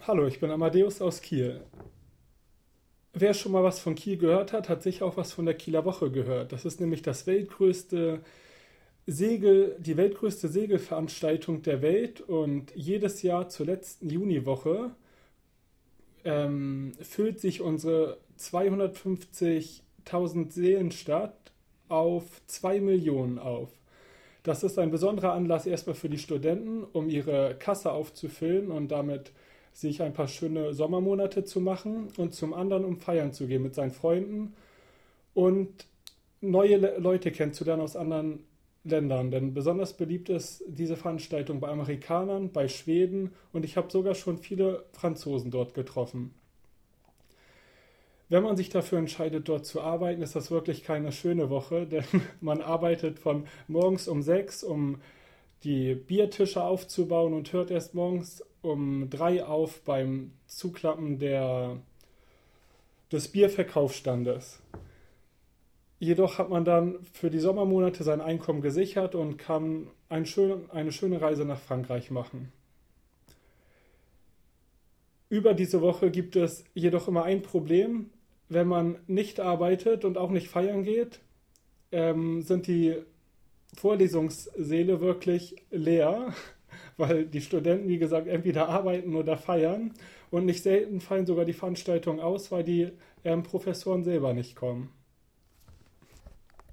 Hallo, ich bin Amadeus aus Kiel. Wer schon mal was von Kiel gehört hat, hat sicher auch was von der Kieler Woche gehört. Das ist nämlich die weltgrößte Segelveranstaltung der Welt und jedes Jahr zur letzten Juniwoche füllt sich unsere 250.000 Seelenstadt auf 2 Millionen auf. Das ist ein besonderer Anlass erstmal für die Studenten, um ihre Kasse aufzufüllen und damit sich ein paar schöne Sommermonate zu machen und zum anderen, um feiern zu gehen mit seinen Freunden und neue Leute kennenzulernen aus anderen Ländern. Denn besonders beliebt ist diese Veranstaltung bei Amerikanern, bei Schweden und ich habe sogar schon viele Franzosen dort getroffen. Wenn man sich dafür entscheidet, dort zu arbeiten, ist das wirklich keine schöne Woche, denn man arbeitet von morgens um 6, um die Biertische aufzubauen und hört erst morgens um 3 auf beim Zuklappen des Bierverkaufsstandes. Jedoch hat man dann für die Sommermonate sein Einkommen gesichert und kann eine schöne Reise nach Frankreich machen. Über diese Woche gibt es jedoch immer ein Problem. Wenn man nicht arbeitet und auch nicht feiern geht, sind die Vorlesungssäle wirklich leer, weil die Studenten, wie gesagt, entweder arbeiten oder feiern und nicht selten fallen sogar die Veranstaltungen aus, weil die Professoren selber nicht kommen.